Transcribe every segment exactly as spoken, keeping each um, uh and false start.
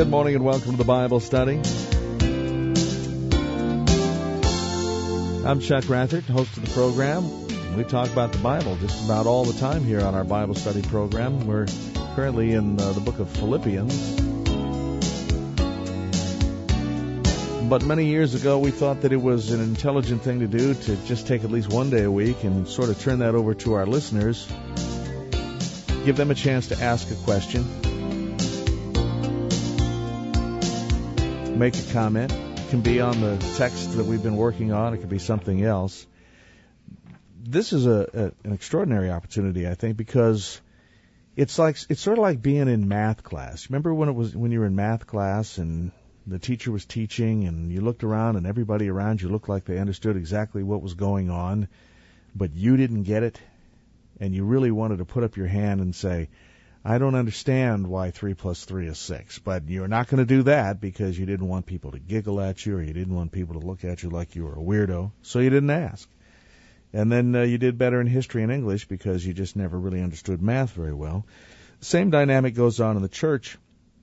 Good morning and welcome to the Bible Study. I'm Chuck Rathert, host of the program. We talk about the Bible just about all the time here on our Bible Study program. We're currently in uh, the book of Philippians. But many years ago, we thought that it was an intelligent thing to do to just take at least one day a week and sort of turn that over to our listeners. Give them a chance to ask a question. Make a comment. It can be on the text that we've been working on. It could be something else. This is a, a an extraordinary opportunity, I think, because it's like it's sort of like being in math class. Remember when it was when you were in math class and the teacher was teaching and you looked around and everybody around you looked like they understood exactly what was going on, but you didn't get it, and you really wanted to put up your hand and say, I don't understand why three plus three is six, but you're not going to do that because you didn't want people to giggle at you or you didn't want people to look at you like you were a weirdo, so you didn't ask. And then uh, you did better in history and English because you just never really understood math very well. The same dynamic goes on in the church,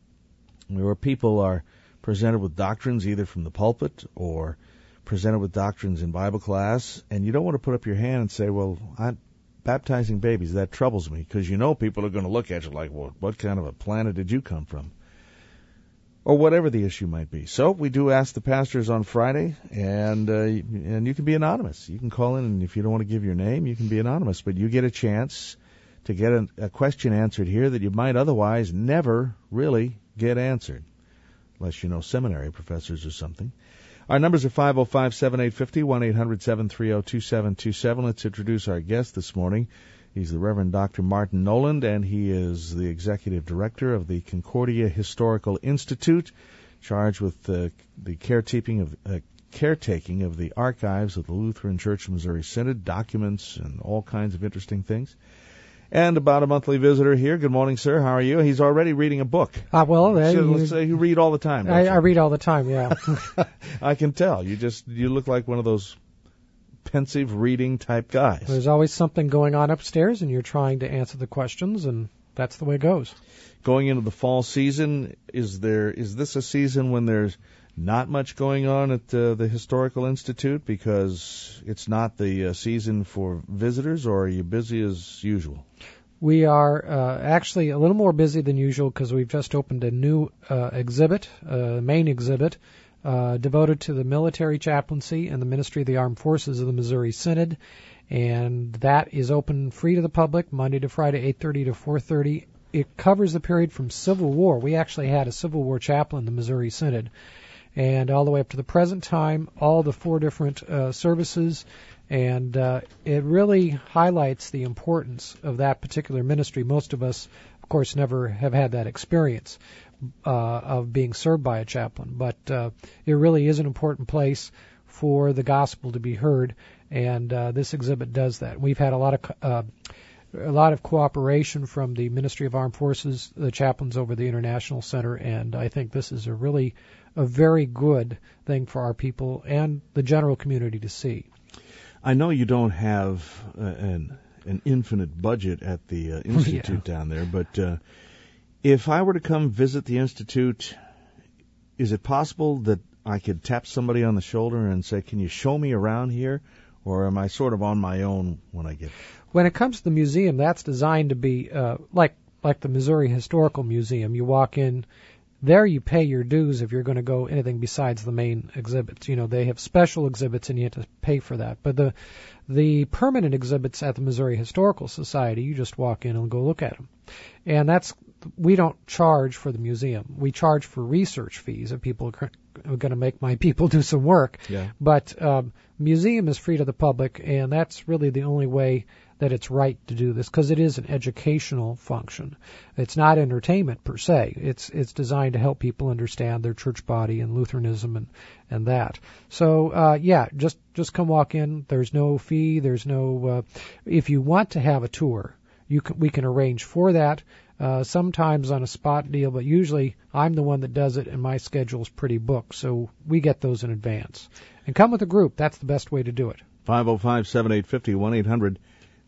where people are presented with doctrines either from the pulpit or presented with doctrines in Bible class, and you don't want to put up your hand and say, well, I'm baptizing babies, that troubles me, because you know people are going to look at you like, well, what kind of a planet did you come from? Or whatever the issue might be. So we do ask the pastors on Friday, and uh, and you can be anonymous. You can call in, and if you don't want to give your name, you can be anonymous. But you get a chance to get a, a question answered here that you might otherwise never really get answered, unless you know seminary professors or something. Our numbers are five oh five, seven eight five oh, one eight hundred, seven three oh, two seven two seven. Let's introduce our guest this morning. He's the Reverend Doctor Martin Noland, and he is the Executive Director of the Concordia Historical Institute, charged with uh, the caretaking of, uh, caretaking of the archives of the Lutheran Church of Missouri Synod, documents and all kinds of interesting things. And about a monthly visitor here. Good morning, sir. How are you? He's already reading a book. Uh, well, uh, so, you, let's say you read all the time. I, I read all the time, yeah. I can tell. You just you look like one of those pensive reading type guys. There's always something going on upstairs, and you're trying to answer the questions, and that's the way it goes. Going into the fall season, is there is this a season when there's not much going on at uh, the Historical Institute because it's not the uh, season for visitors, or are you busy as usual? We are uh, actually a little more busy than usual because we've just opened a new uh, exhibit, uh, main exhibit, uh, devoted to the military chaplaincy and the Ministry of the Armed Forces of the Missouri Synod, and that is open free to the public Monday to Friday, eight thirty to four thirty. It covers the period from Civil War. We actually had a Civil War chaplain in the Missouri Synod, and all the way up to the present time, all the four different uh, services, and uh, it really highlights the importance of that particular ministry. Most of us, of course, never have had that experience uh, of being served by a chaplain, but uh, it really is an important place for the gospel to be heard, and uh, this exhibit does that. We've had a lot of uh, a lot of cooperation from the Ministry of Armed Forces, the chaplains over the International Center, and I think this is a really a very good thing for our people and the general community to see. I know you don't have uh, an an infinite budget at the uh, Institute yeah. down there, but uh, if I were to come visit the Institute, is it possible that I could tap somebody on the shoulder and say, can you show me around here? Or am I sort of on my own when I get there? When it comes to the museum, that's designed to be uh, like like the Missouri Historical Museum. You walk in, there you pay your dues if you're going to go anything besides the main exhibits. You know, they have special exhibits and you have to pay for that. But the the permanent exhibits at the Missouri Historical Society, you just walk in and go look at them. And that's, we don't charge for the museum. We charge for research fees if people are going to make my people do some work. Yeah. But um, museum is free to the public, and that's really the only way that it's right to do this, because it is an educational function. It's not entertainment per se. It's it's designed to help people understand their church body and Lutheranism and and that. So uh, yeah, just just come walk in. There's no fee. There's no. Uh, if you want to have a tour, you can, we can arrange for that. Uh, sometimes on a spot deal, but usually I'm the one that does it, and my schedule's pretty booked, so we get those in advance. And come with a group. That's the best way to do it. five oh five, seven eight five oh, one eight hundred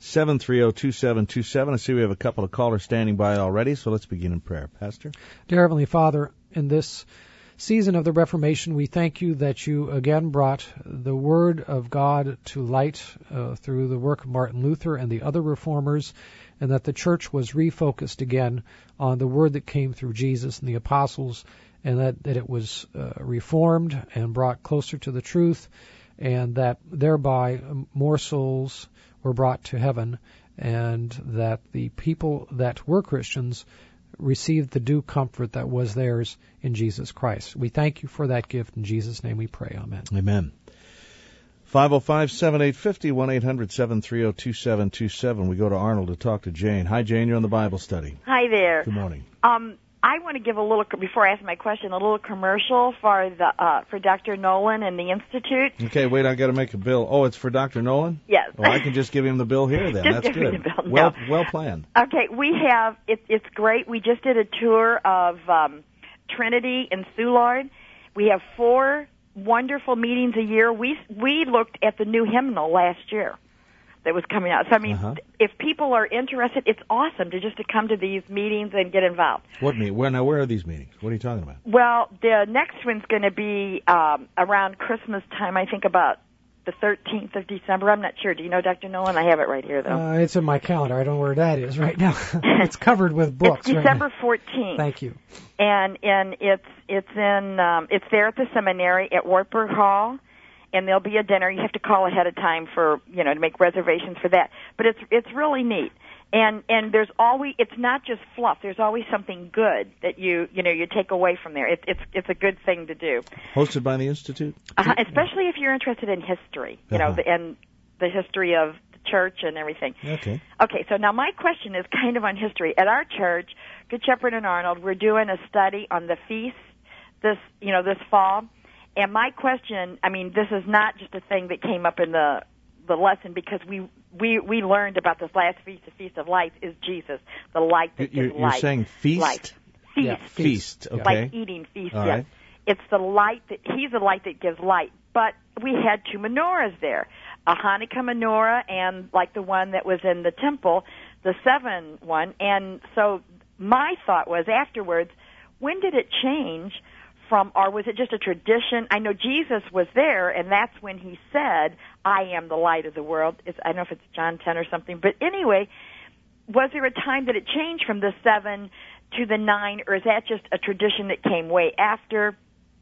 seven three zero, two seven two seven. I see we have a couple of callers standing by already, so let's begin in prayer. Pastor? Dear Heavenly Father, in this season of the Reformation, we thank you that you again brought the Word of God to light uh, through the work of Martin Luther and the other reformers, and that the church was refocused again on the Word that came through Jesus and the apostles, and that, that it was uh, reformed and brought closer to the truth, and that thereby more souls were brought to heaven, and that the people that were Christians received the due comfort that was theirs in Jesus Christ. We thank you for that gift. In Jesus' name we pray. Amen. Amen. five oh five, seven eight five oh, one eight hundred, seven three zero, two seven two seven. We go to Arnold to talk to Jane. Hi, Jane. You're on the Bible study. Hi there. Good morning. Um, I want to give a little, before I ask my question, a little commercial for the uh, for Doctor Nolan and the Institute. Okay, wait, I got to make a bill. Oh, it's for Doctor Nolan? Yes. Oh, I can just give him the bill here then. Just That's give me good. the bill. No. Well, well planned. Okay, we have, it, it's great. We just did a tour of um, Trinity and Soulard. We have four wonderful meetings a year. We we looked at the new hymnal last year that was coming out. So, I mean, Uh-huh. if people are interested, it's awesome to just to come to these meetings and get involved. What meeting? Where, now, where are these meetings? What are you talking about? Well, the next one's going to be um, around Christmas time, I think about the thirteenth of December. I'm not sure. Do you know, Doctor Nolan? I have it right here, though. Uh, it's in my calendar. I don't know where that is right now. It's covered with books. It's right December now. fourteenth. Thank you. And and it's it's in um, it's there at the seminary at Wartburg Hall, and there'll be a dinner. You have to call ahead of time for you know to make reservations for that. But it's it's really neat. And and there's always it's not just fluff. There's always something good that you you know you take away from there. It's it's it's a good thing to do. Hosted by the Institute? Uh, especially if you're interested in history, you know, Uh-huh. the, and the history of the church and everything. Okay. Okay, so now my question is kind of on history. At our church, Good Shepherd and Arnold, we're doing a study on the feast this, you know, this fall. And my question, I mean, this is not just a thing that came up in the the lesson because we we we learned about this last feast, the Feast of Lights, is Jesus, the light that You're, gives you're light. saying feast? Light. Feast. Yeah, Feast, okay. Like eating feast, All yes. right. It's the light that he's the light that gives light. But we had two menorahs there, a Hanukkah menorah and like the one that was in the temple, the seven one. And so my thought was afterwards, when did it change from, or was it just a tradition? I know Jesus was there, and that's when he said, "I am the light of the world." It's, I don't know if it's John ten or something, but anyway, was there a time that it changed from the seven to the nine, or is that just a tradition that came way after?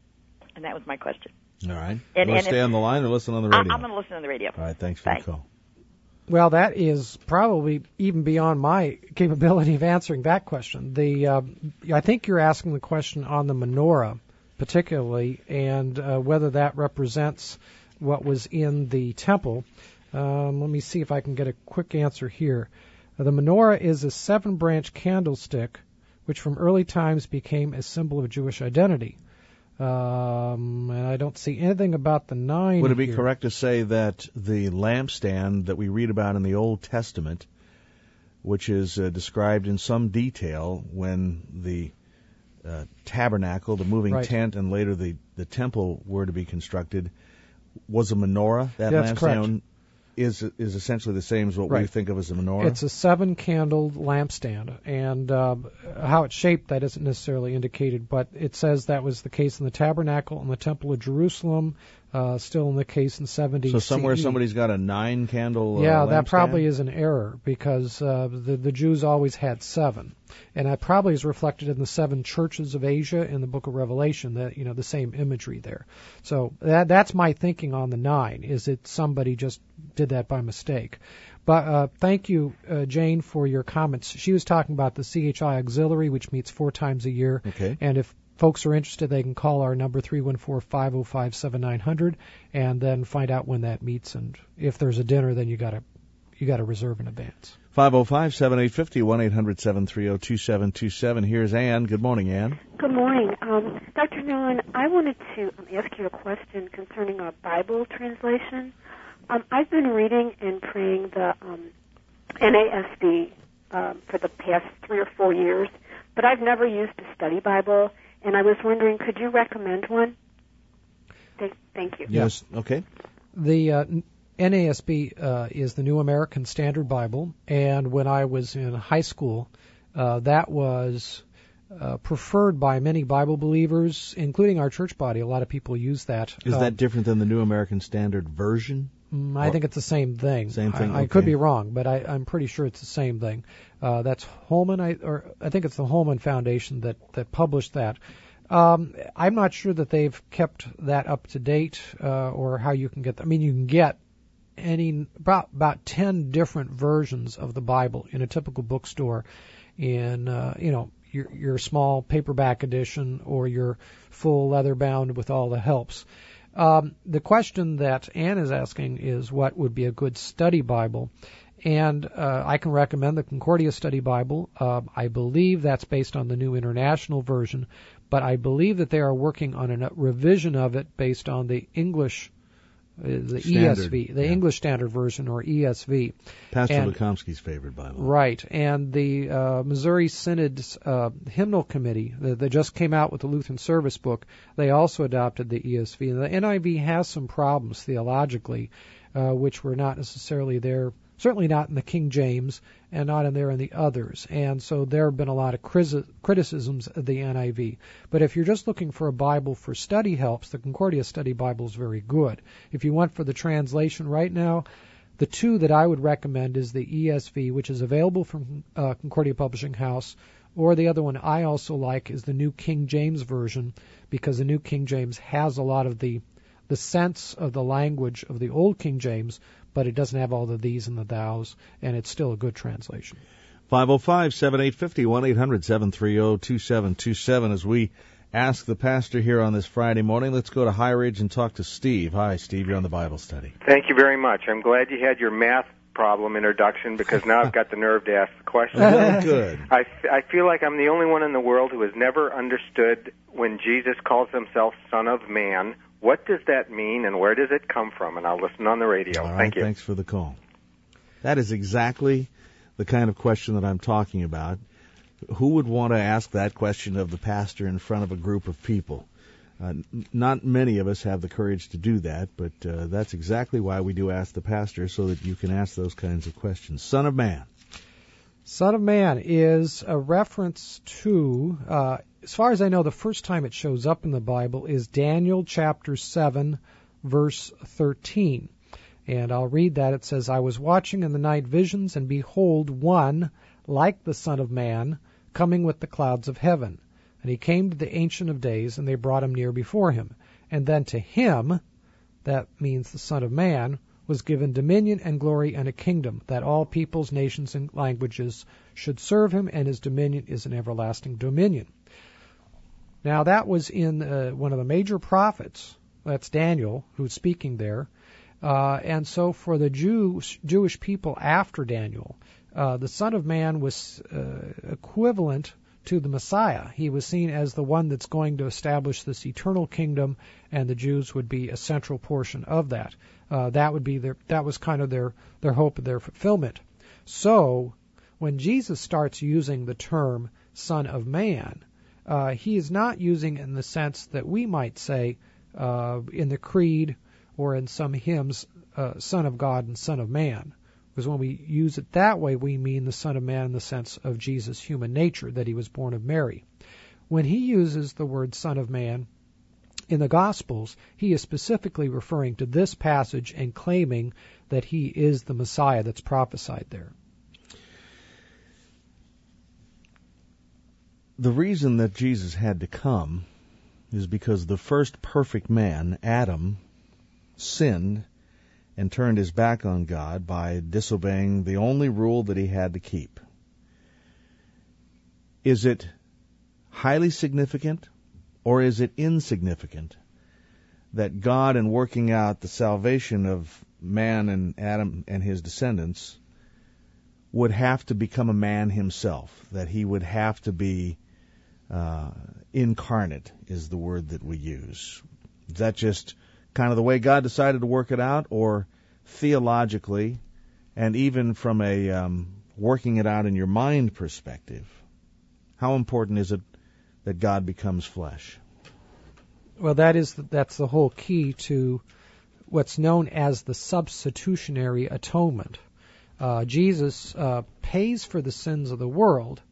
And that was my question. All right. And- you want and to stay if- on the line or listen on the I, radio? I'm going to listen on the radio. All right, thanks for Bye. the call. Well, that is probably even beyond my capability of answering that question. The uh, I think you're asking the question on the menorah, particularly, and uh, whether that represents what was in the temple. Um, let me see if I can get a quick answer here. Uh, the menorah is a seven-branch candlestick, which from early times became a symbol of Jewish identity. Um, and I don't see anything about the nine. Would it be here. correct to say that the lampstand that we read about in the Old Testament, which is uh, described in some detail when the uh, tabernacle, the moving Right. tent, and later the, the temple were to be constructed, was a menorah? That That's lampstand correct. is is essentially the same as what we Right. think of as a menorah? It's a seven-candled lampstand, and uh, how it's shaped, that isn't necessarily indicated, but it says that was the case in the tabernacle and the temple of Jerusalem, uh, still in the case in seventy so somewhere C E. somebody's got a nine-candle uh, Yeah, that lampstand? probably is an error, because uh, the, the Jews always had seven. And that probably is reflected in the seven churches of Asia in the book of Revelation, that, you know, the same imagery there. So that that's my thinking on the nine, is that somebody just did that by mistake. But uh, thank you, uh, Jane, for your comments. She was talking about the C H I Auxiliary, which meets four times a year. Okay. And if folks are interested, they can call our number three one four, five oh five, seven nine hundred and then find out when that meets. And if there's a dinner, then you gotta you gotta reserve in advance. five oh five, seven eight five oh, one eight hundred, seven three zero, two seven two seven. Here's Ann. Good morning, Ann. Good morning. Um, Doctor Nolan, I wanted to um, ask you a question concerning a Bible translation. Um, I've been reading and praying the um, N A S B um, for the past three or four years, but I've never used a study Bible, and I was wondering, could you recommend one? Thank, thank you. Yes. Okay. The uh, N A S B uh, is the New American Standard Bible, and when I was in high school, uh, that was uh, preferred by many Bible believers, including our church body. A lot of people use that. Is um, that different than the New American Standard Version? I or, think it's the same thing. Same thing. I, I okay. could be wrong, but I, I'm pretty sure it's the same thing. Uh, that's Holman, I, or I think it's the Holman Foundation that that published that. Um, I'm not sure that they've kept that up to date, uh, or how you can get. I mean, you can get any about about ten different versions of the Bible in a typical bookstore, in uh, you know your your small paperback edition or your full leather bound with all the helps. Um, the question that Ann is asking is what would be a good study Bible, and uh, I can recommend the Concordia Study Bible. Uh, I believe that's based on the New International Version, but I believe that they are working on a revision of it based on the English, uh, the Standard, E S V, the yeah. English Standard Version, or E S V. Pastor and, Lukomsky's favorite Bible. Right, and the uh, Missouri Synod's uh, Hymnal Committee, that they just came out with the Lutheran Service Book, they also adopted the E S V. And the N I V has some problems theologically, uh, which were not necessarily there, certainly not in the King James, and not in there in the others. And so there have been a lot of criticisms of the N I V. But if you're just looking for a Bible for study helps, the Concordia Study Bible is very good. If you went for the translation right now, the two that I would recommend is the E S V, which is available from uh, Concordia Publishing House, or the other one I also like is the New King James Version, because the New King James has a lot of the the sense of the language of the Old King James, but it doesn't have all the these and the thous, and it's still a good translation. five oh five, seven eight five oh, one eight hundred, seven three zero, two seven two seven. As we ask the pastor here on this Friday morning, let's go to High Ridge and talk to Steve. Hi, Steve. You're on the Bible study. Thank you very much. I'm glad you had your math problem introduction, because now I've got the nerve to ask the question. Well, good. I, I feel like I'm the only one in the world who has never understood when Jesus calls himself Son of Man. What does that mean, and where does it come from? And I'll listen on the radio. All right, Thank you. Thanks for the call. That is exactly the kind of question that I'm talking about. Who would want to ask that question of the pastor in front of a group of people? Uh, n- not many of us have the courage to do that, but uh, that's exactly why we do Ask the Pastor, so that you can ask those kinds of questions. Son of Man. Son of Man is a reference to, uh, as far as I know, the first time it shows up in the Bible is Daniel chapter seven, verse thirteen. And I'll read that. It says, I was watching in the night visions, and behold, one, like the Son of Man, coming with the clouds of heaven. And he came to the Ancient of Days, and they brought him near before him. And then to him, that means the Son of Man, was given dominion and glory and a kingdom, that all peoples, nations, and languages should serve him, and his dominion is an everlasting dominion. Now that was in uh, one of the major prophets, that's Daniel, who's speaking there. Uh, and so for the Jews, Jewish people after Daniel, uh, the Son of Man was uh, equivalent to the Messiah. He was seen as the one that's going to establish this eternal kingdom, and the Jews would be a central portion of that. Uh, that would be their, that was kind of their, their hope and their fulfillment. So when Jesus starts using the term Son of Man, uh, he is not using it in the sense that we might say uh, in the Creed or in some hymns, uh, Son of God and Son of Man. Because when we use it that way, we mean the Son of Man in the sense of Jesus' human nature, that he was born of Mary. When he uses the word Son of Man in the Gospels, he is specifically referring to this passage and claiming that he is the Messiah that's prophesied there. The reason that Jesus had to come is because the first perfect man, Adam, sinned and turned his back on God by disobeying the only rule that he had to keep. Is it highly significant, or is it insignificant that God, in working out the salvation of man and Adam and his descendants, would have to become a man himself, that he would have to be uh, incarnate, is the word that we use? Is that just kind of the way God decided to work it out, or theologically, and even from a um, working it out in your mind perspective, how important is it that God becomes flesh? Well, that is that's the whole key to what's known as the substitutionary atonement. Uh, Jesus uh, pays for the sins of the world,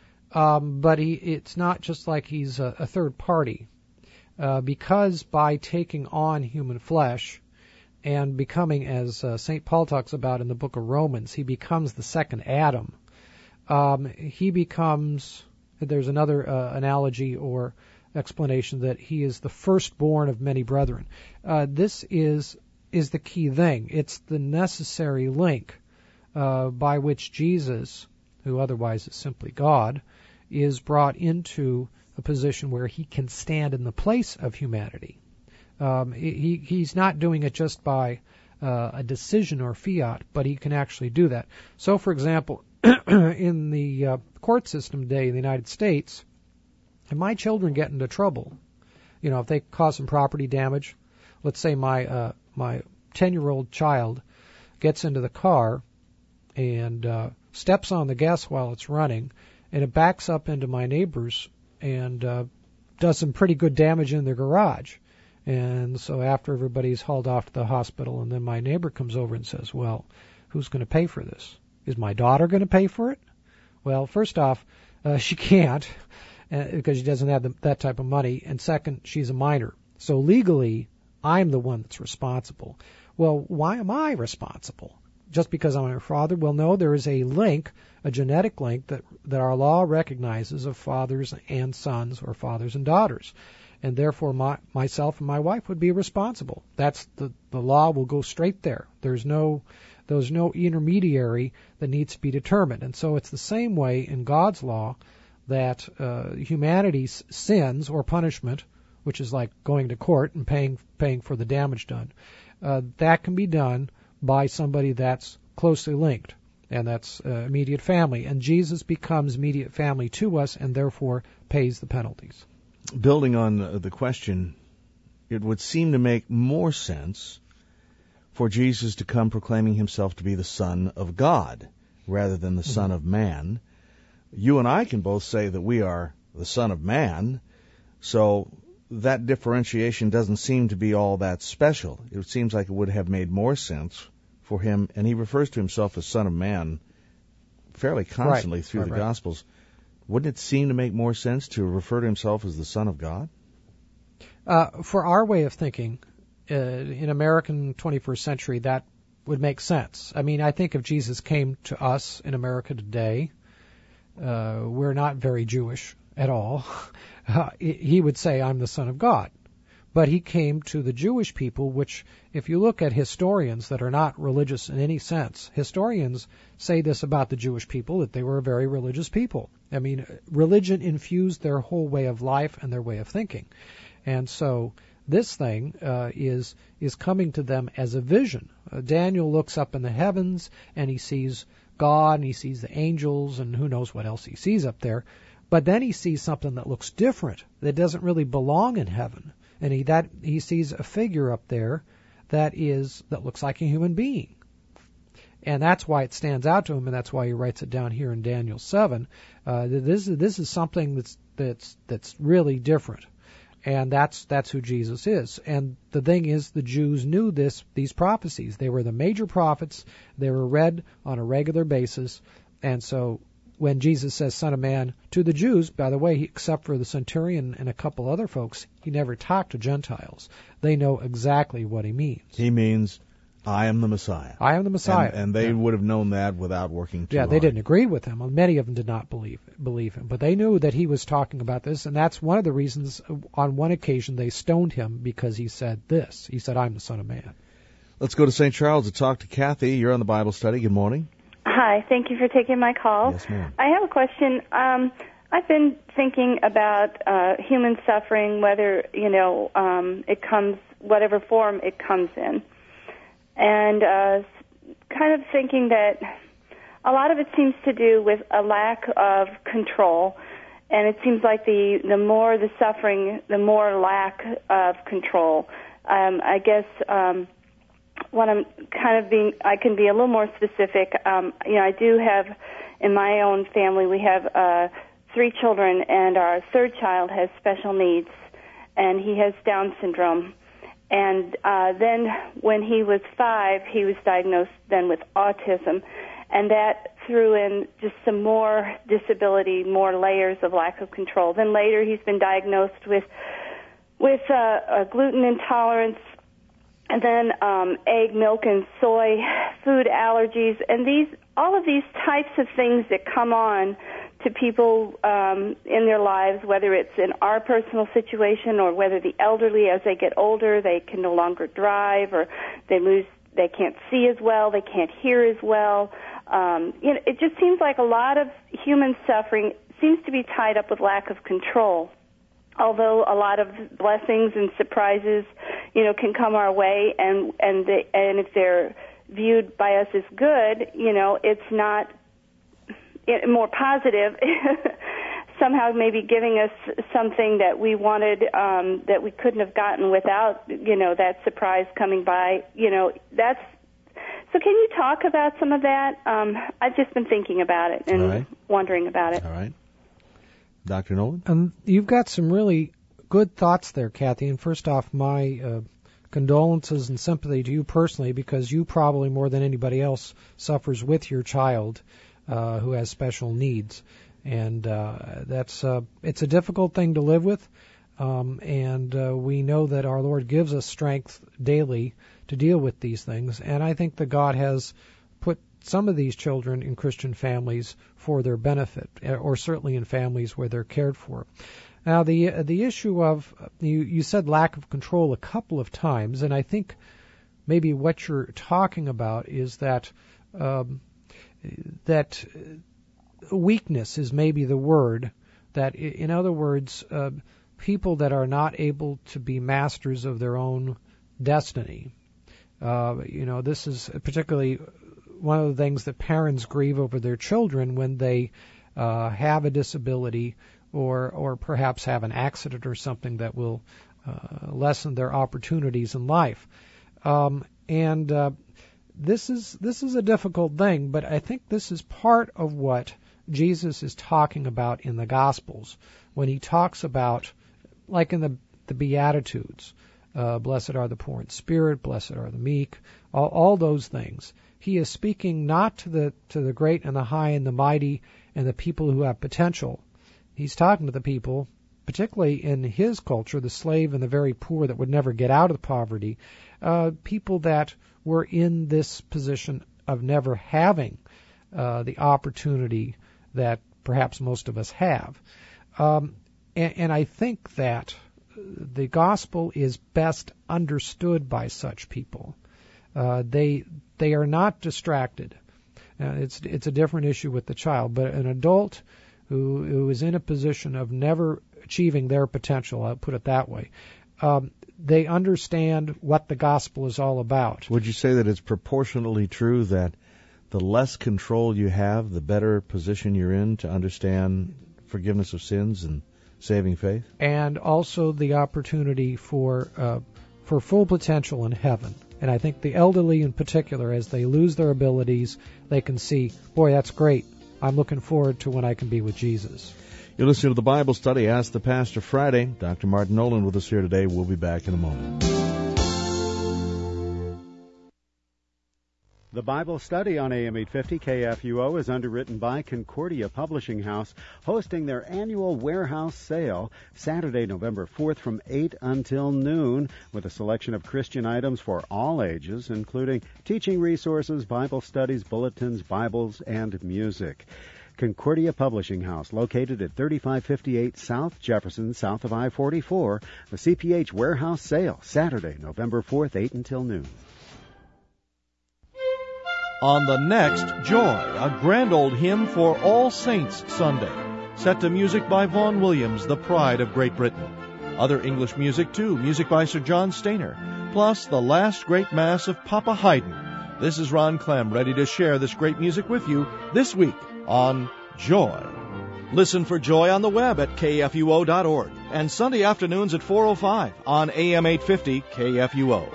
um, but he, it's not just like he's a, a third party, uh, because by taking on human flesh and becoming, as uh, Saint Paul talks about in the book of Romans, he becomes the second Adam. Um, he becomes, there's another uh, analogy or explanation that he is the firstborn of many brethren. Uh, this is is the key thing. It's the necessary link uh, by which Jesus, who otherwise is simply God, is brought into a position where he can stand in the place of humanity. Um, he, he's not doing it just by uh, a decision or fiat, but he can actually do that. So, for example, in the uh, court system today in the United States, if my children get into trouble, you know, if they cause some property damage, let's say my uh, my ten-year-old child gets into the car and uh, steps on the gas while it's running, and it backs up into my neighbor's and uh, does some pretty good damage in their garage. And so after everybody's hauled off to the hospital, and then my neighbor comes over and says, well, who's going to pay for this? Is my daughter going to pay for it? Well, first off, uh, she can't uh, because she doesn't have the, that type of money. And second, she's a minor. So legally, I'm the one that's responsible. Well, why am I responsible? Just because I'm her father? Well, no, there is a link, a genetic link that, that our law recognizes of fathers and sons or fathers and daughters. And therefore, my, myself and my wife would be responsible. That's the, the law will go straight there. There's no there's no intermediary that needs to be determined. And so it's the same way in God's law that uh, humanity's sins or punishment, which is like going to court and paying paying for the damage done, uh, that can be done by somebody that's closely linked, and that's uh, immediate family. And Jesus becomes immediate family to us and therefore pays the penalties. Building on the question, it would seem to make more sense for Jesus to come proclaiming himself to be the Son of God rather than the mm-hmm. Son of Man. You and I can both say that we are the Son of Man, so that differentiation doesn't seem to be all that special. It seems like it would have made more sense for him, and he refers to himself as Son of Man fairly constantly right. through right, the right. Gospels. Wouldn't it seem to make more sense to refer to himself as the Son of God? Uh, for our way of thinking, uh, in American twenty-first century, that would make sense. I mean, I think if Jesus came to us in America today, uh, we're not very Jewish at all. Uh, he would say, I'm the Son of God. But he came to the Jewish people, which, if you look at historians that are not religious in any sense, historians say this about the Jewish people, that they were a very religious people. I mean, religion infused their whole way of life and their way of thinking. And so this thing uh, is is coming to them as a vision. Uh, Daniel looks up in the heavens, and he sees God, and he sees the angels, and who knows what else he sees up there. But then he sees something that looks different, that doesn't really belong in heaven. And he that he sees a figure up there that is that looks like a human being. And that's why it stands out to him, and that's why he writes it down here in Daniel seven. Uh, this this is something that's that's that's really different, and that's that's who Jesus is. And the thing is, the Jews knew this these prophecies. They were the major prophets. They were read on a regular basis, and so when Jesus says Son of Man to the Jews, by the way, he, except for the centurion and a couple other folks, he never talked to Gentiles. They know exactly what he means. He means, I am the Messiah. I am the Messiah. And, and they yeah. would have known that without working too Yeah, hard. they didn't agree with him. Many of them did not believe believe him. But they knew that he was talking about this, and that's one of the reasons on one occasion they stoned him, because he said this. He said, I'm the Son of Man. Let's go to Saint Charles to talk to Kathy. You're on the Bible study. Good morning. Hi, thank you for taking my call. Yes, ma'am. I have a question. Um, I've been thinking about uh, human suffering, whether, you know, um, it comes, whatever form it comes in. And uh, kind of thinking that a lot of it seems to do with a lack of control. And it seems like the, the more the suffering, the more lack of control. Um, I guess... Um, What I'm kind of being, I can be a little more specific. Um, you know, I do have, in my own family, we have uh, three children, and our third child has special needs, and he has Down syndrome. And uh, then when he was five, he was diagnosed then with autism. And that threw in just some more disability, more layers of lack of control. Then later he's been diagnosed with with uh, a gluten intolerance, and then um, egg, milk, and soy food allergies. And these, all of these types of things that come on to people um, in their lives, whether it's in our personal situation or whether the elderly, as they get older, they can no longer drive, or they lose, they can't see as well, they can't hear as well. Um, you know, it just seems like a lot of human suffering seems to be tied up with lack of control. Although a lot of blessings and surprises, you know, can come our way, and and the, and if they're viewed by us as good, you know, it's not it, more positive. Somehow, maybe giving us something that we wanted um, that we couldn't have gotten without, you know, that surprise coming by. You know, that's. So, can you talk about some of that? Um, I've just been thinking about it and right. wondering about it. All right. Doctor Nolan? Um, you've got some really good thoughts there, Kathy. And first off, my uh, condolences and sympathy to you personally, because you probably more than anybody else suffers with your child uh, who has special needs. And uh, that's uh, it's a difficult thing to live with. Um, and uh, we know that our Lord gives us strength daily to deal with these things. And I think that God has put some of these children in Christian families for their benefit, or certainly in families where they're cared for. Now, the the issue of, you, you said lack of control a couple of times, and I think maybe what you're talking about is that um, that weakness is maybe the word, that in other words, uh, people that are not able to be masters of their own destiny. Uh, you know, this is particularly one of the things that parents grieve over their children when they uh, have a disability or or perhaps have an accident or something that will uh, lessen their opportunities in life. Um, and uh, this is this is a difficult thing, but I think this is part of what Jesus is talking about in the Gospels when he talks about, like in the, the Beatitudes, uh, blessed are the poor in spirit, blessed are the meek, all, all those things. He is speaking not to the to the great and the high and the mighty and the people who have potential. He's talking to the people, particularly in his culture, the slave and the very poor that would never get out of poverty, uh, people that were in this position of never having uh, the opportunity that perhaps most of us have. Um, and, and I think that the gospel is best understood by such people. Uh, they they are not distracted. Uh, it's it's a different issue with the child, but an adult who who is in a position of never achieving their potential, I'll put it that way, um, they understand what the gospel is all about. Would you say that it's proportionally true that the less control you have, the better position you're in to understand forgiveness of sins and saving faith? And also the opportunity for uh, for full potential in heaven. And I think the elderly in particular, as they lose their abilities, they can see, boy, that's great. I'm looking forward to when I can be with Jesus. You're listening to the Bible Study, Ask the Pastor Friday. Doctor Martin Nolan with us here today. We'll be back in a moment. The Bible Study on A M eight fifty K F U O is underwritten by Concordia Publishing House, hosting their annual warehouse sale Saturday, November fourth from eight until noon, with a selection of Christian items for all ages, including teaching resources, Bible studies, bulletins, Bibles, and music. Concordia Publishing House, located at thirty-five fifty-eight South Jefferson, south of I forty-four. The C P H Warehouse Sale, Saturday, November fourth, eight until noon. On the next Joy, a grand old hymn for All Saints Sunday, set to music by Vaughan Williams, the pride of Great Britain. Other English music, too, music by Sir John Stainer, plus the last great mass of Papa Haydn. This is Ron Clem, ready to share this great music with you this week on Joy. Listen for Joy on the web at K F U O dot org and Sunday afternoons at four oh five on A M eight fifty K F U O.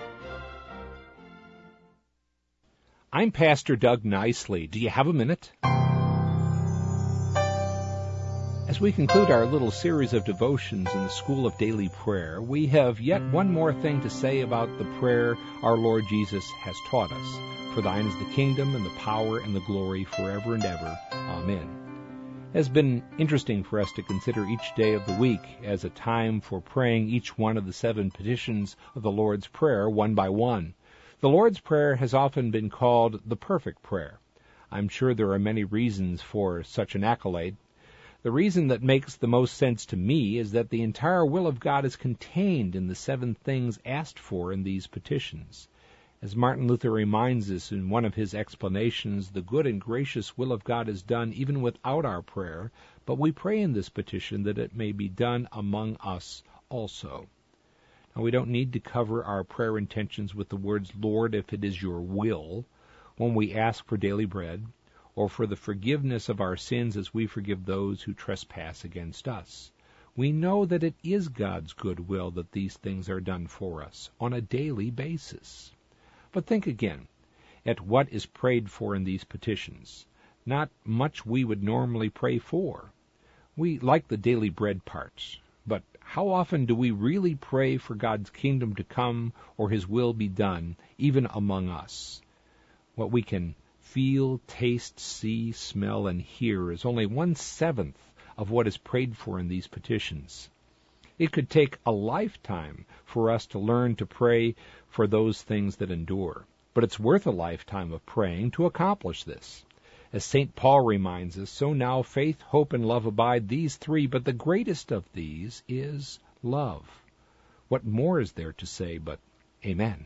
I'm Pastor Doug Nicely. Do you have a minute? As we conclude our little series of devotions in the School of Daily Prayer, we have yet one more thing to say about the prayer our Lord Jesus has taught us. For thine is the kingdom and the power and the glory forever and ever. Amen. It has been interesting for us to consider each day of the week as a time for praying each one of the seven petitions of the Lord's Prayer one by one. The Lord's Prayer has often been called the perfect prayer. I'm sure there are many reasons for such an accolade. The reason that makes the most sense to me is that the entire will of God is contained in the seven things asked for in these petitions. As Martin Luther reminds us in one of his explanations, the good and gracious will of God is done even without our prayer, but we pray in this petition that it may be done among us also. Now, we don't need to cover our prayer intentions with the words, Lord, if it is your will, when we ask for daily bread, or for the forgiveness of our sins as we forgive those who trespass against us. We know that it is God's good will that these things are done for us on a daily basis. But think again at what is prayed for in these petitions. Not much we would normally pray for. We like the daily bread parts, but how often do we really pray for God's kingdom to come or His will be done, even among us? What we can feel, taste, see, smell, and hear is only one-seventh of what is prayed for in these petitions. It could take a lifetime for us to learn to pray for those things that endure, but it's worth a lifetime of praying to accomplish this. As Saint Paul reminds us, so now faith, hope, and love abide, these three, but the greatest of these is love. What more is there to say but Amen?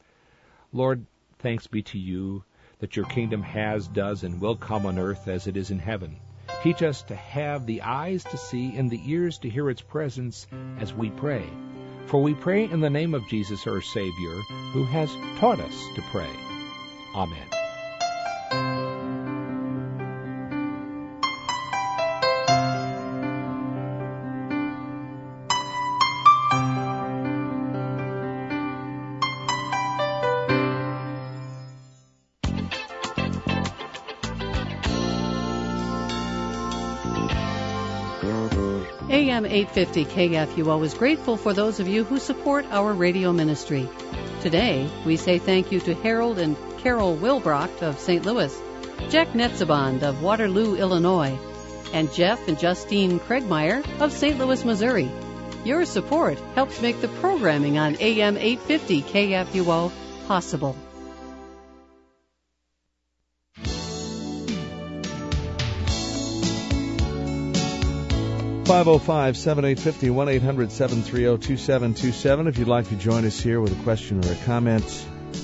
Lord, thanks be to you that your kingdom has, does, and will come on earth as it is in heaven. Teach us to have the eyes to see and the ears to hear its presence as we pray. For we pray in the name of Jesus our Savior, who has taught us to pray. Amen. A M eight fifty K F U O is grateful for those of you who support our radio ministry. Today, we say thank you to Harold and Carol Wilbrocht of Saint Louis, Jack Netzebond of Waterloo, Illinois, and Jeff and Justine Craigmeyer of Saint Louis, Missouri. Your support helps make the programming on A M eight fifty K F U O possible. five oh five, seven eight five oh, one eight hundred, seven three oh, two seven two seven if you'd like to join us here with a question or a comment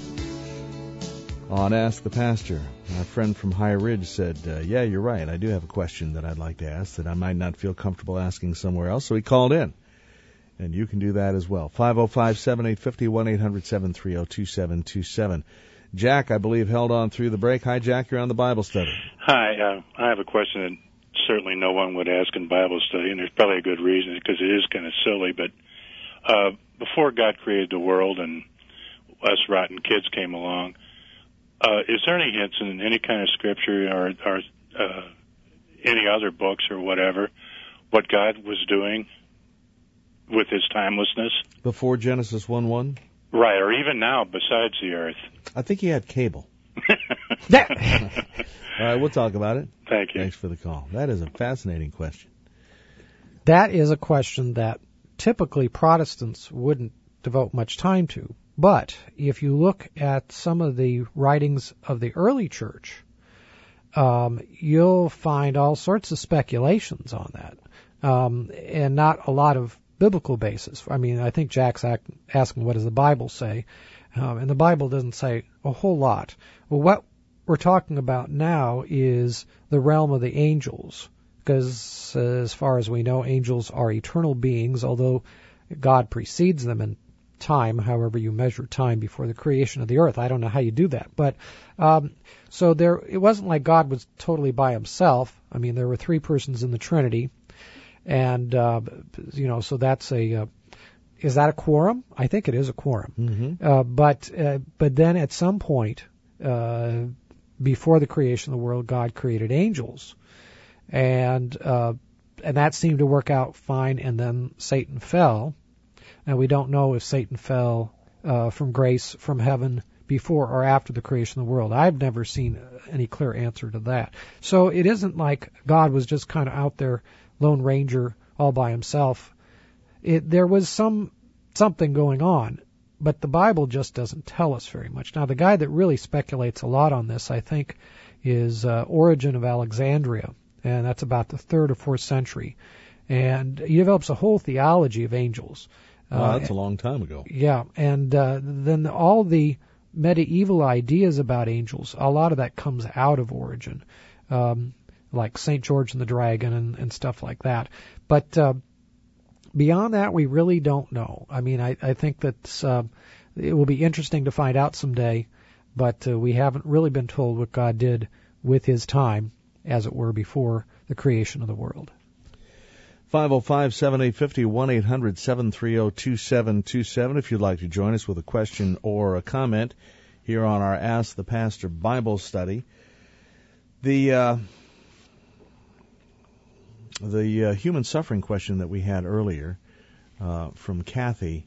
on Ask the Pastor. Our friend from High Ridge said, uh, yeah, you're right, I do have a question that I'd like to ask that I might not feel comfortable asking somewhere else, so he called in. And you can do that as well. five oh five, seven eight five oh, one eight hundred, seven three oh, two seven two seven. Jack, I believe, held on through the break. Hi, Jack, you're on the Bible study. Hi, uh, I have a question that certainly no one would ask in Bible study, and there's probably a good reason, because it is kind of silly, but uh, before God created the world and us rotten kids came along, uh, is there any hints in any kind of scripture or, or uh, any other books or whatever, what God was doing with his timelessness? Before Genesis one one? Right, or even now, besides the earth. I think he had cable. All right, we'll talk about it. Thank you. Thanks for the call. That is a fascinating question. That is a question that typically Protestants wouldn't devote much time to. But if you look at some of the writings of the early church, um, you'll find all sorts of speculations on that, um, and not a lot of biblical basis. I mean, I think Jack's act, asking, what does the Bible say? Um, and the Bible doesn't say a whole lot. Well, what we're talking about now is the realm of the angels, because uh, as far as we know, angels are eternal beings, although God precedes them in time, however you measure time before the creation of the earth. I don't know how you do that. But um, so there, it wasn't like God was totally by himself. I mean, there were three persons in the Trinity, and uh, you know, so that's a uh, is that a quorum? I think it is a quorum. Mm-hmm. Uh, but uh, but then at some point, uh, before the creation of the world, God created angels, and uh, and that seemed to work out fine, and then Satan fell. And we don't know if Satan fell uh, from grace from heaven before or after the creation of the world. I've never seen any clear answer to that. So it isn't like God was just kind of out there, Lone Ranger, all by himself. It, there was some something going on, but the Bible just doesn't tell us very much. Now, the guy that really speculates a lot on this, I think, is uh, Origen of Alexandria, and that's about the third or fourth century. And he develops a whole theology of angels. Wow, uh, that's a long time ago. Yeah, and uh, then all the medieval ideas about angels, a lot of that comes out of Origen, um, like Saint George and the Dragon and, and stuff like that. But uh, beyond that, we really don't know. I mean, I, I think that uh, it will be interesting to find out someday, but uh, we haven't really been told what God did with his time, as it were, before the creation of the world. five oh five, seven eight five oh, one eight hundred, seven three oh, two seven two seven if you'd like to join us with a question or a comment here on our Ask the Pastor Bible study. The uh, the uh, human suffering question that we had earlier uh, from Kathy,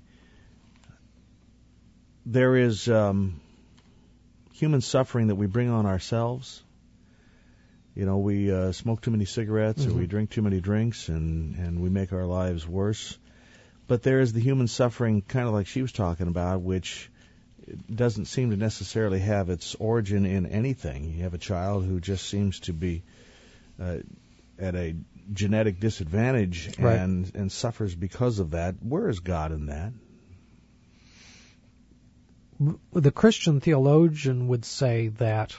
there is um, human suffering that we bring on ourselves. You know, we uh, smoke too many cigarettes, mm-hmm. or we drink too many drinks, and, and we make our lives worse. But there is the human suffering, kind of like she was talking about, which doesn't seem to necessarily have its origin in anything. You have a child who just seems to be uh, at a genetic disadvantage, right. and, and suffers because of that. Where is God in that? The Christian theologian would say that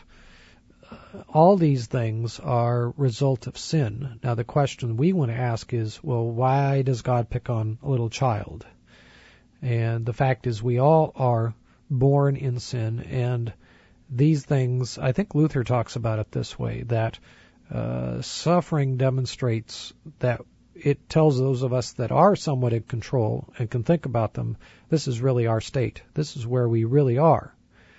all these things are result of sin. Now, the question we want to ask is, well, why does God pick on a little child? And the fact is, we all are born in sin, and these things, I think Luther talks about it this way, that uh, suffering demonstrates that it tells those of us that are somewhat in control and can think about them, this is really our state. This is where we really are.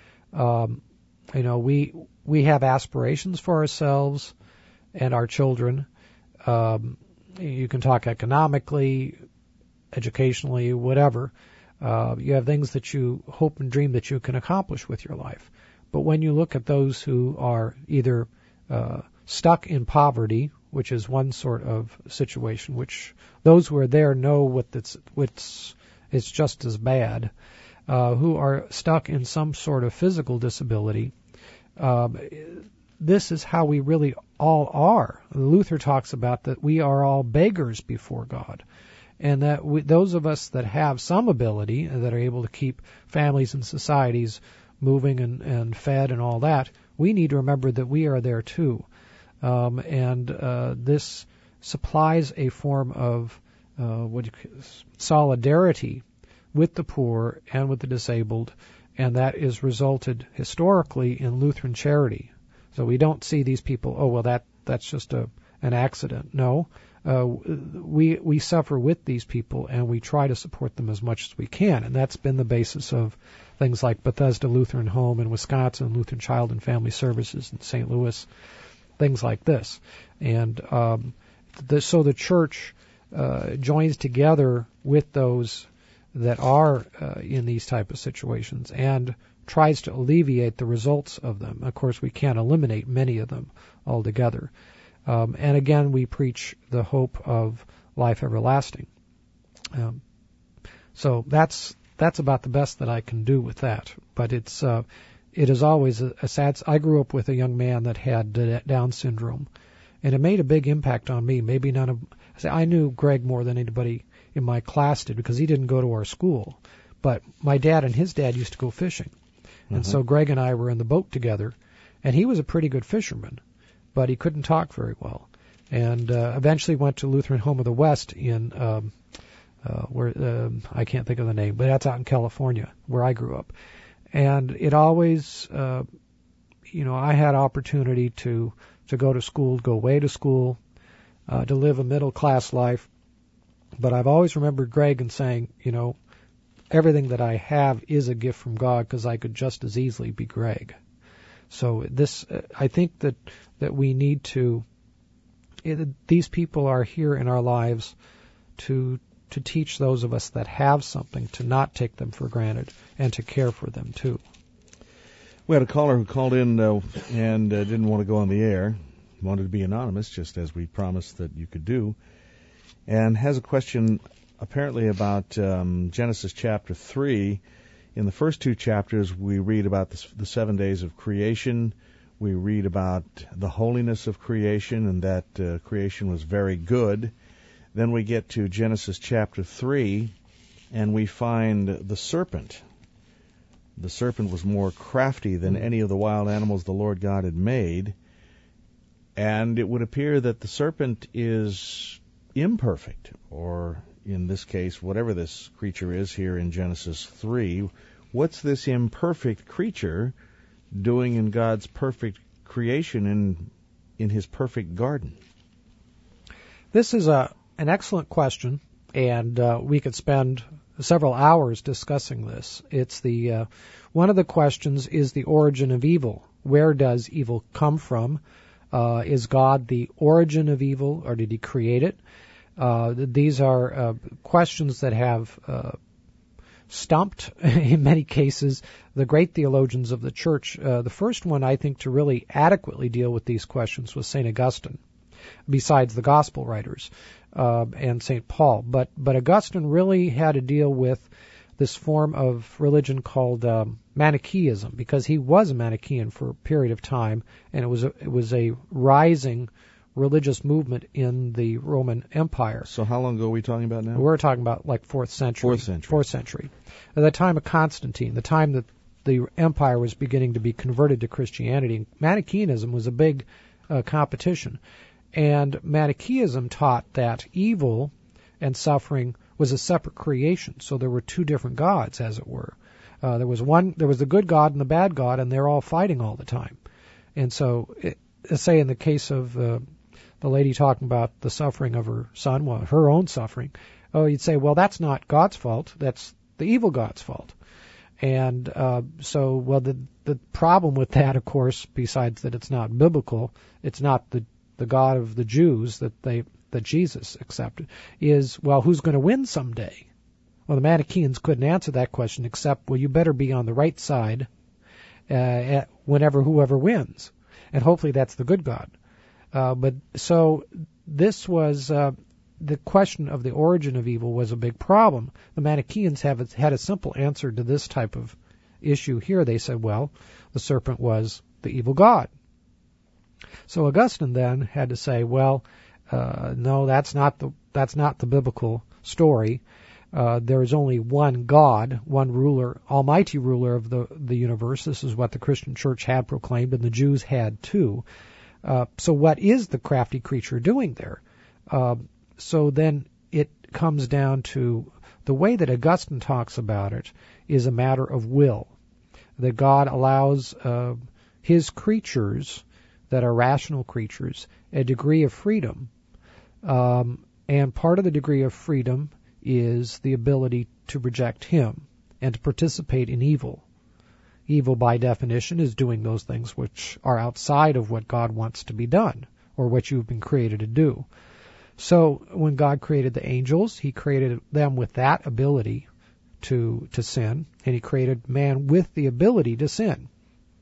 Um, you know, we we have aspirations for ourselves and our children. Um, you can talk economically, educationally, whatever. Uh, you have things that you hope and dream that you can accomplish with your life. But when you look at those who are either uh, stuck in poverty, which is one sort of situation, which those who are there know what it's, it's, it's just as bad, uh, who are stuck in some sort of physical disability, um, this is how we really all are. Luther talks about that we are all beggars before God, and that we, those of us that have some ability, that are able to keep families and societies moving and, and fed and all that, we need to remember that we are there too. Um, and uh, this supplies a form of uh, what you, solidarity with the poor and with the disabled, and that is resulted historically in Lutheran charity. So we don't see these people, oh, well, that that's just a an accident. No, uh, we we suffer with these people, and we try to support them as much as we can, and that's been the basis of things like Bethesda Lutheran Home in Wisconsin, Lutheran Child and Family Services in Saint Louis, things like this. And um, the, so the church uh, joins together with those that are uh, in these type of situations and tries to alleviate the results of them. Of course, we can't eliminate many of them altogether. Um, and again, we preach the hope of life everlasting. Um, so that's that's about the best that I can do with that. But it's uh, it is always a, a sad. I grew up with a young man that had Down syndrome, and it made a big impact on me. Maybe none of I knew Greg more than anybody in my class did because he didn't go to our school. But my dad and his dad used to go fishing. Mm-hmm. And so Greg and I were in the boat together, and he was a pretty good fisherman, but he couldn't talk very well. And uh, eventually went to Lutheran Home of the West in, um, uh, where um, I can't think of the name, but that's out in California, where I grew up. And it always, uh, you know, I had opportunity to, to go to school, go away to school, uh, to live a middle-class life. But I've always remembered Greg and saying, you know, everything that I have is a gift from God because I could just as easily be Greg. So this, I think that, that we need to it, these people are here in our lives to to teach those of us that have something to not take them for granted and to care for them too. We had a caller who called in uh, and uh, didn't want to go on the air, wanted to be anonymous, just as we promised that you could do, and has a question apparently about um, Genesis chapter three. In the first two chapters, we read about the, the seven days of creation. We read about the holiness of creation and that uh, creation was very good. Then we get to Genesis chapter three, and we find the serpent. The serpent was more crafty than any of the wild animals the Lord God had made. And it would appear that the serpent is imperfect, or in this case, whatever this creature is here in Genesis three. What's this imperfect creature doing in God's perfect creation in in His perfect garden? This is a an excellent question, and uh, we could spend several hours discussing this. It's the uh, one of the questions is the origin of evil. Where does evil come from? Uh, is God the origin of evil, or did He create it? Uh, these are uh, questions that have uh, stumped, in many cases, the great theologians of the church. Uh, the first one, I think, to really adequately deal with these questions was Saint Augustine, besides the gospel writers uh, and Saint Paul. But but Augustine really had to deal with this form of religion called um, Manichaeism, because he was a Manichaean for a period of time, and it was a, it was a rising religious movement in the Roman Empire. So how long ago are we talking about now? We're talking about like fourth century. Fourth century. Fourth century. At the time of Constantine, the time that the empire was beginning to be converted to Christianity, Manichaeanism was a big uh, competition. And Manichaeism taught that evil and suffering was a separate creation. So there were two different gods, as it were. Uh, there was one, there was the good God and the bad God, and they're all fighting all the time. And so, it, say in the case of uh, the lady talking about the suffering of her son, well, her own suffering, oh, you'd say, well, that's not God's fault. That's the evil God's fault. And uh, so, well, the the problem with that, of course, besides that it's not biblical, it's not the the God of the Jews that they that Jesus accepted, is, well, who's going to win someday? Well, the Manichaeans couldn't answer that question except, well, you better be on the right side uh, whenever whoever wins, and hopefully that's the good God. Uh, but so this was uh, the question of the origin of evil was a big problem. The Manichaeans have a, had a simple answer to this type of issue here. They said, well, the serpent was the evil God. So Augustine then had to say, well, uh, no, that's not the that's not the biblical story. Uh, there is only one God, one ruler, almighty ruler of the the universe. This is what the Christian Church had proclaimed, and the Jews had too. Uh, so what is the crafty creature doing there? Uh, so then it comes down to the way that Augustine talks about it is a matter of will, that God allows uh, His creatures that are rational creatures a degree of freedom. Um, and part of the degree of freedom is the ability to reject Him and to participate in evil. Evil, by definition, is doing those things which are outside of what God wants to be done, or what you've been created to do. So when God created the angels, He created them with that ability to to sin, and He created man with the ability to sin.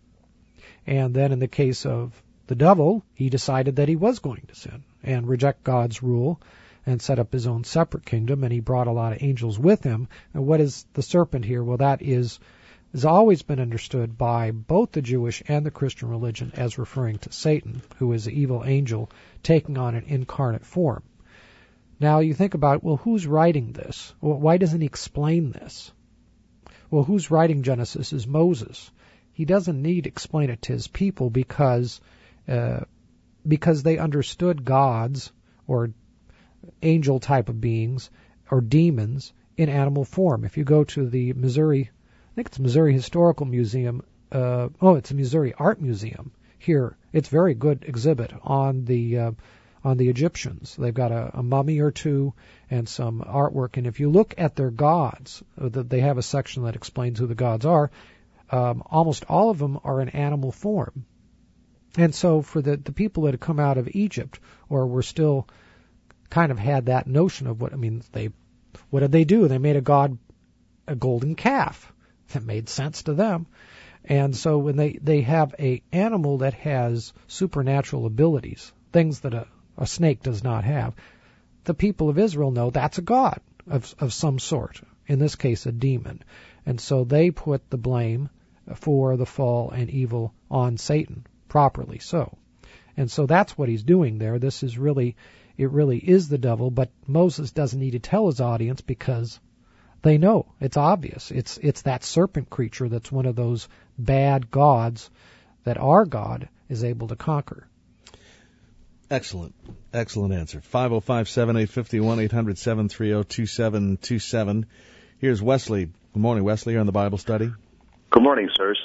And then in the case of the devil, he decided that he was going to sin and reject God's rule and set up his own separate kingdom, and he brought a lot of angels with him. And what is the serpent here? Well, that is has always been understood by both the Jewish and the Christian religion as referring to Satan, who is the evil angel taking on an incarnate form. Now you think about, well, who's writing this? Well, why doesn't he explain this? Well, who's writing Genesis is Moses. He doesn't need to explain it to his people because uh, because they understood gods or angel type of beings or demons in animal form. If you go to the Missouri, I think it's Missouri Historical Museum, uh, oh, it's a Missouri Art Museum here. It's a very good exhibit on the uh, on the Egyptians. They've got a, a mummy or two and some artwork. And if you look at their gods, they have a section that explains who the gods are. Um, almost all of them are in animal form. And so for the, the people that had come out of Egypt, or were still kind of had that notion of what, I mean, they, what did they do? They made a god, a golden calf. That made sense to them. And so when they, they have a animal that has supernatural abilities, things that a, a snake does not have, the people of Israel know that's a god of, of some sort, in this case a demon. And so they put the blame for the fall and evil on Satan, properly so. And so that's what he's doing there. This is really, it really is the devil, but Moses doesn't need to tell his audience because they know. It's obvious. It's it's that serpent creature that's one of those bad gods that our God is able to conquer. Excellent. Excellent answer. five oh five, seven eight five one, eight hundred, seven three zero, two seven two seven. Here's Wesley. Good morning, Wesley. You're on the Bible study. Good morning, sirs.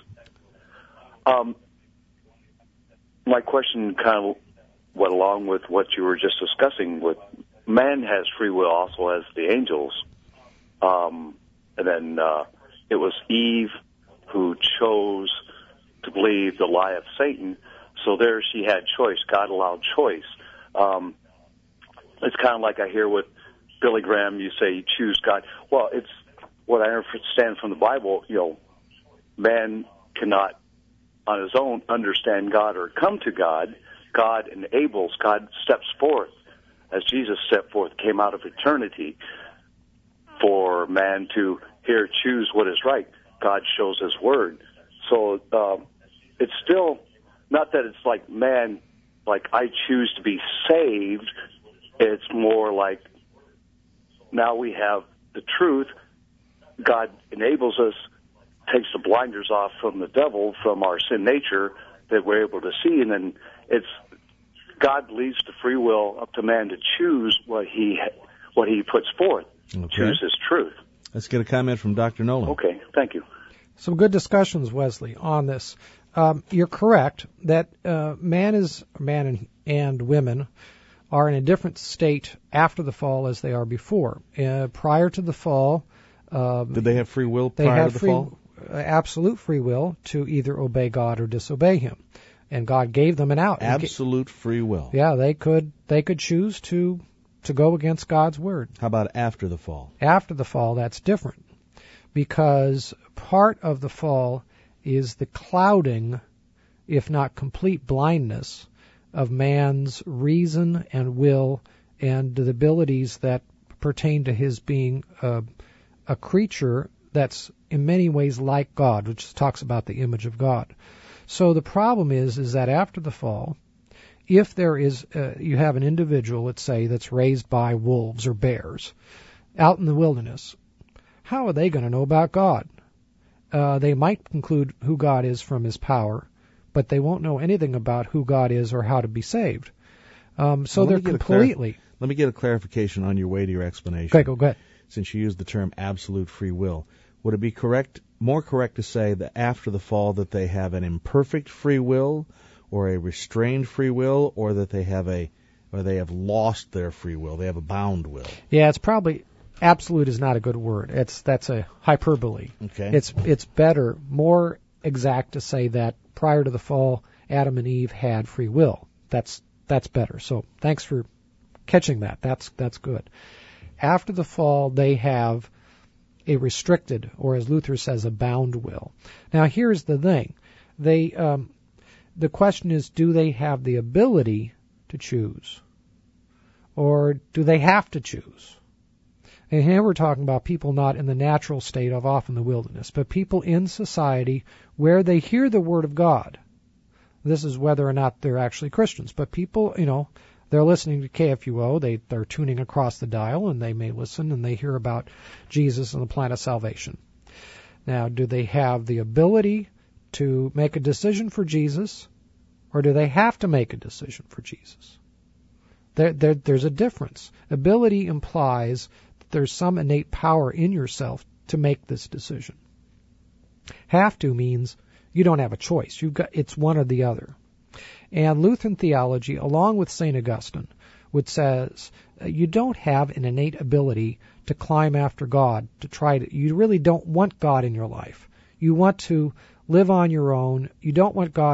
Um, my question kind of went along with what you were just discussing. With man has free will, also as the angels. Um, and then uh, it was Eve who chose to believe the lie of Satan. So there she had choice. God allowed choice. Um, it's kind of like I hear with Billy Graham, you say you choose God. Well, it's what I understand from the Bible, you know, man cannot on his own understand God or come to God. God enables, God steps forth, as Jesus stepped forth, came out of eternity for man to here choose what is right. God shows his word. So um, it's still not that it's like man, like I choose to be saved. It's more like now we have the truth. God enables us, takes the blinders off from the devil, from our sin nature that we're able to see, and then it's God leaves the free will up to man to choose what he what he puts forth. Okay. Choose his truth. Let's get a comment from Doctor Nolan. Okay, thank you. Some good discussions, Wesley, on this. Um, you're correct that uh, man is man and, and women are in a different state after the fall as they are before. Uh, prior to the fall, um, did they have free will they prior had to the free, fall? Absolute free will to either obey God or disobey Him, and God gave them an out. Absolute free will. Yeah, they could they could choose to to go against God's word. How about after the fall? After the fall, that's different, because part of the fall is the clouding, if not complete blindness, of man's reason and will and the abilities that pertain to his being a, a creature that's in many ways like God, which talks about the image of God. So the problem is, is that after the fall, if there is, uh, you have an individual, let's say, that's raised by wolves or bears out in the wilderness, how are they going to know about God? Uh, they might conclude who God is from His power, but they won't know anything about who God is or how to be saved. Um, so well, they're completely... Clar- let me get a clarification on your way to your explanation. Okay, go ahead. Since you used the term absolute free will, would it be correct, more correct to say that after the fall that they have an imperfect free will, or a restrained free will, or that they have a, or they have lost their free will, they have a bound will? Yeah, it's probably... Absolute is not a good word. It's that's a hyperbole. Okay. It's it's better, more exact to say that prior to the fall, Adam and Eve had free will. That's that's better. So thanks for catching that. That's that's good. After the fall, they have a restricted, or as Luther says, a bound will. Now here's the thing: they um, the question is, do they have the ability to choose, or do they have to choose? And here we're talking about people not in the natural state of off in the wilderness, but people in society where they hear the Word of God. This is whether or not they're actually Christians. But people, you know, they're listening to K F U O, they, they're tuning across the dial, and they may listen and they hear about Jesus and the plan of salvation. Now, do they have the ability to make a decision for Jesus, or do they have to make a decision for Jesus? There, there, there's a difference. Ability implies there's some innate power in yourself to make this decision. Have to means you don't have a choice. You've got, it's one or the other. And Lutheran theology, along with Saint Augustine, would says uh, you don't have an innate ability to climb after God, to try to, you really don't want God in your life. You want to live on your own. You don't want God's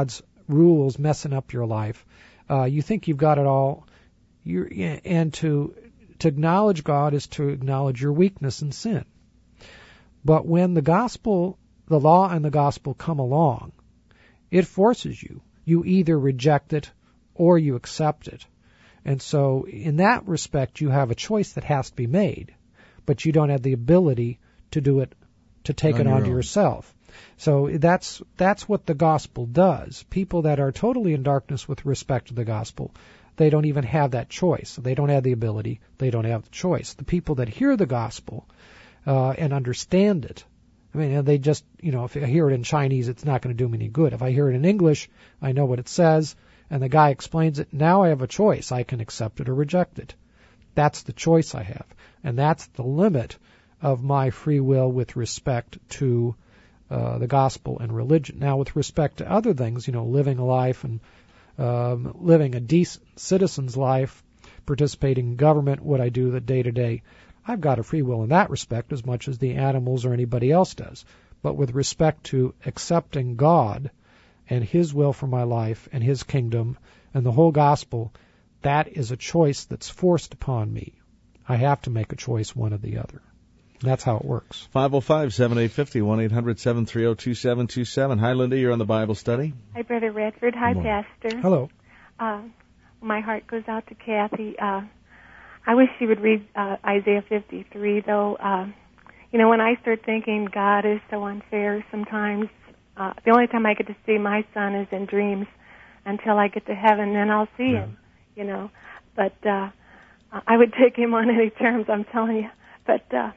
rules messing up your life. Uh, you think you've got it all. You're, and to to acknowledge God is to acknowledge your weakness and sin. But when the gospel, the law and the gospel come along, it forces you. You either reject it or you accept it. And so in that respect, you have a choice that has to be made, but you don't have the ability to do it, to take On it your onto own. yourself. So that's that's what the gospel does. People that are totally in darkness with respect to the gospel, they don't even have that choice. They don't have the ability. They don't have the choice. The people that hear the gospel uh, and understand it, I mean, they just, you know, if I hear it in Chinese, it's not going to do me any good. If I hear it in English, I know what it says, and the guy explains it. Now I have a choice. I can accept it or reject it. That's the choice I have, and that's the limit of my free will with respect to uh, the gospel and religion. Now, with respect to other things, you know, living a life and um, living a decent citizen's life, participating in government, what I do the day to day, I've got a free will in that respect as much as the animals or anybody else does. But with respect to accepting God and His will for my life and His kingdom and the whole gospel, that is a choice that's forced upon me. I have to make a choice, one or the other. That's how it works. five oh five, seven eight five oh, one eight hundred, seven three oh, two seven two seven. Hi, Linda. You're on the Bible study. Hi, Brother Redford. Hi, Good morning. Pastor. Hello. Uh, my heart goes out to Kathy. Uh, I wish she would read uh, Isaiah fifty-three, though. Uh, you know, when I start thinking God is so unfair sometimes, uh, the only time I get to see my son is in dreams until I get to heaven, then I'll see Yeah. him, you know. But uh, I would take him on any terms, I'm telling you. But uh,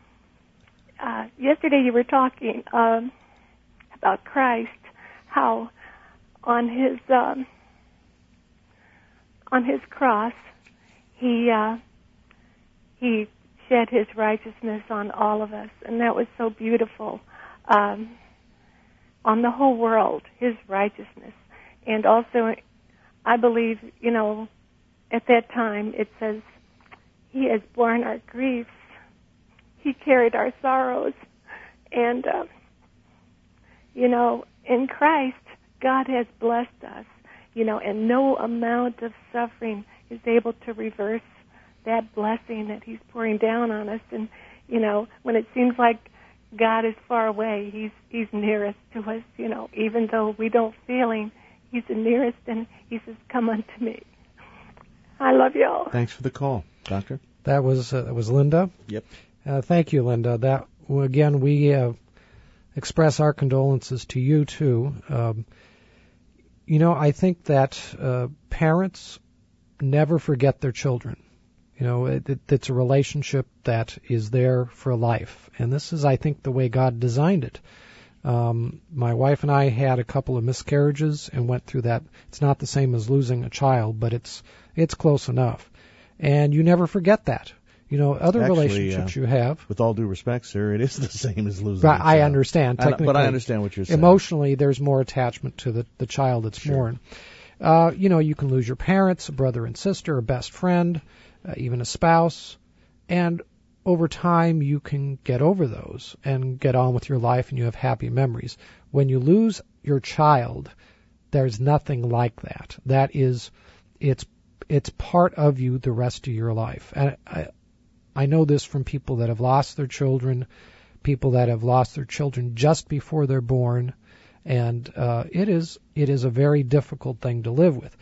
uh, yesterday you were talking um, about Christ, how on his um, on his cross he uh, he shed his righteousness on all of us, and that was so beautiful. Um, on the whole world, his righteousness, and also, I believe, you know, at that time it says, "He has borne our griefs, He carried our sorrows," and uh, you know, in Christ, God has blessed us, you know, and no amount of suffering is able to reverse that blessing that He's pouring down on us. And, you know, when it seems like God is far away, He's He's nearest to us, you know, even though we don't feel Him, He's the nearest, and He says, "Come unto me." I love y'all. Thanks for the call, Doctor. That was uh, that was Linda. Yep. Uh, thank you, Linda. That again, we uh, express our condolences to you too. Um, you know, I think that uh, parents never forget their children. You know, it, it, it's a relationship that is there for life, and this is, I think, the way God designed it. Um, my wife and I had a couple of miscarriages and went through that. It's not the same as losing a child, but it's it's close enough, and you never forget that. You know, other Actually, relationships uh, you have. With all due respect, sir, it is the same as losing Right, a I child. understand, I- technically. But I understand what you're saying. Emotionally, there's more attachment to the, the child that's Sure. born. Uh, you know, you can lose your parents, a brother and sister, a best friend, uh, even a spouse, and over time you can get over those and get on with your life, and you have happy memories. When you lose your child, there's nothing like that. That is, it's it's part of you the rest of your life. And I, I know this from people that have lost their children, people that have lost their children just before they're born, and uh, it is it is a very difficult thing to live with.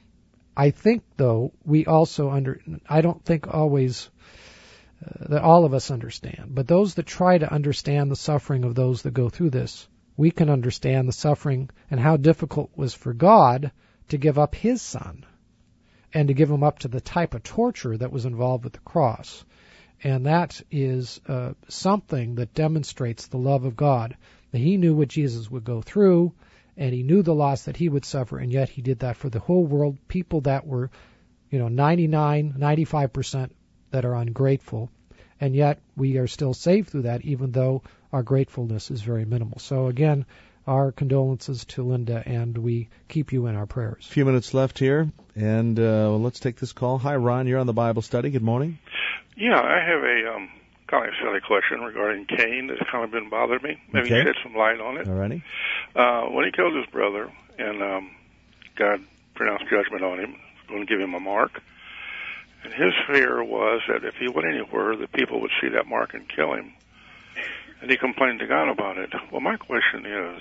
I think, though, we also under I don't think always uh, that all of us understand, but those that try to understand the suffering of those that go through this, we can understand the suffering and how difficult it was for God to give up His Son and to give Him up to the type of torture that was involved with the cross. And that is uh, something that demonstrates the love of God, that He knew what Jesus would go through, and He knew the loss that He would suffer, and yet He did that for the whole world, people that were, you know, ninety-nine, ninety-five percent that are ungrateful, and yet we are still saved through that, even though our gratefulness is very minimal. So again, our condolences to Linda, and we keep you in our prayers. A few minutes left here, and uh, well, let's take this call. Hi, Ron. You're on the Bible study. Good morning. Yeah, I have a um, kind of silly question regarding Cain that's kind of been bothering me. Maybe Okay. shed some light on it. All righty. Uh, when he killed his brother, and um, God pronounced judgment on him, going to give him a mark. And his fear was that if he went anywhere, the people would see that mark and kill him. And he complained to God about it. Well, my question is,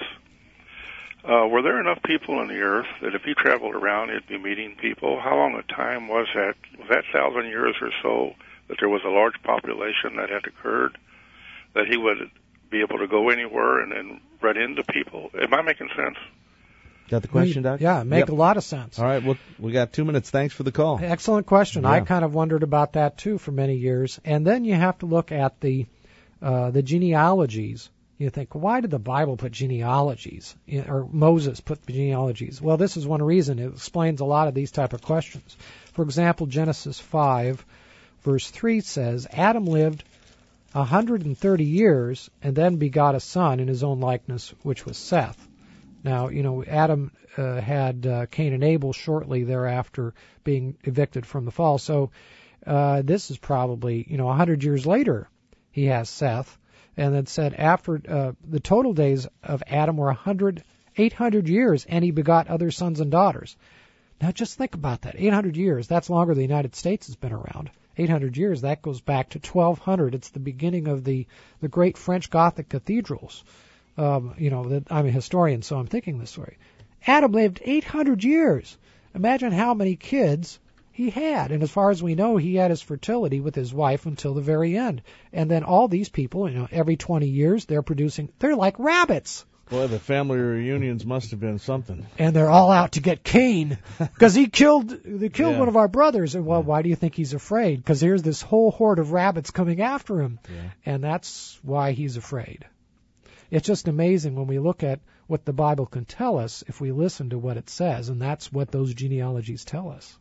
uh, were there enough people on the earth that if he traveled around, he'd be meeting people? How long a time was that? Was that thousand years or so that there was a large population that had occurred, that he would be able to go anywhere and then run into people? Am I making sense? Got the question, Doc? Yeah, make yep. a lot of sense. All right, well, we got two minutes. Thanks for the call. Excellent question. Yeah. I kind of wondered about that, too, for many years. And then you have to look at the uh, the genealogies. You think, why did the Bible put genealogies, or Moses put genealogies? Well, this is one reason. It explains a lot of these type of questions. For example, Genesis five, verse three says, Adam lived one hundred thirty years and then begot a son in his own likeness, which was Seth. Now, you know, Adam uh, had uh, Cain and Abel shortly thereafter being evicted from the fall. So uh, this is probably, you know, one hundred years later he has Seth. And then said after uh, the total days of Adam were one hundred, eight hundred years, and he begot other sons and daughters. Now just think about that. eight hundred years, that's longer than the United States has been around. eight hundred years, that goes back to twelve hundred. It's the beginning of the, the great French Gothic cathedrals. Um, you know, that I'm a historian, so I'm thinking this way. Adam lived eight hundred years. Imagine how many kids he had. And as far as we know, he had his fertility with his wife until the very end. And then all these people, you know, every twenty years, they're producing, they're like rabbits. Boy, the family reunions must have been something. And they're all out to get Cain because he killed they killed yeah. one of our brothers. And well, yeah. why do you think he's afraid? Because here's this whole horde of rabbits coming after him. Yeah. And that's why he's afraid. It's just amazing when we look at what the Bible can tell us if we listen to what it says. And that's what those genealogies tell us.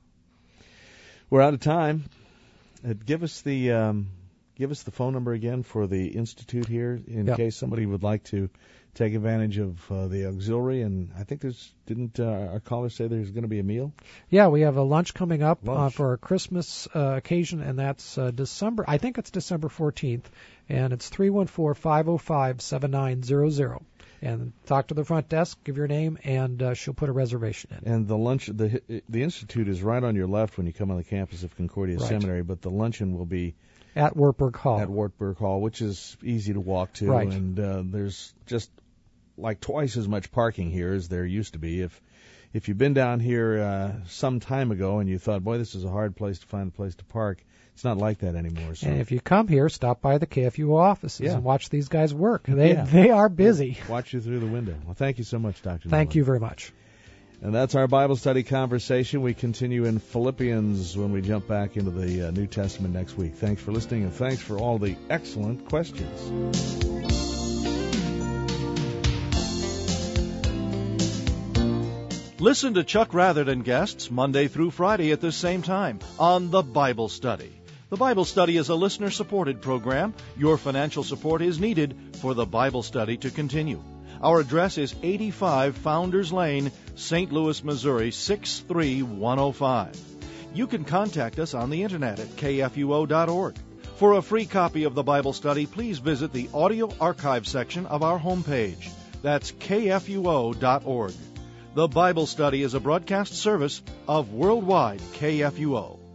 We're out of time. Uh, give us the um, give us the phone number again for the Institute here in yep. case somebody would like to take advantage of uh, the auxiliary. And I think there's didn't uh, our caller say there's going to be a meal? Yeah, we have a lunch coming up lunch. Uh, for a Christmas uh, occasion, and that's uh, December. I think it's December fourteenth, and it's three one four, five oh five, seven nine zero zero. And talk to the front desk, give your name, and uh, she'll put a reservation in. And the lunch, the the institute is right on your left when you come on the campus of Concordia right. Seminary, but the luncheon will be at Wartburg Hall. At Wartburg Hall, which is easy to walk to, right. and uh, there's just like twice as much parking here as there used to be. If if you've been down here uh, some time ago and you thought, boy, this is a hard place to find a place to park, it's not like that anymore. So. And if you come here, stop by the K F U O offices yeah. and watch these guys work. They yeah. they are busy. Watch you through the window. Well, thank you so much, Doctor Thank Nolan. you very much. And that's our Bible study conversation. We continue in Philippians when we jump back into the uh, New Testament next week. Thanks for listening, and thanks for all the excellent questions. Listen to Chuck Ratherton and guests Monday through Friday at this same time on The Bible Study. The Bible Study is a listener-supported program. Your financial support is needed for The Bible Study to continue. Our address is eighty-five Founders Lane, Saint Louis, Missouri, six three one oh five. You can contact us on the internet at K F U O dot org. For a free copy of The Bible Study, please visit the audio archive section of our homepage. That's K F U O dot org. The Bible Study is a broadcast service of Worldwide K F U O.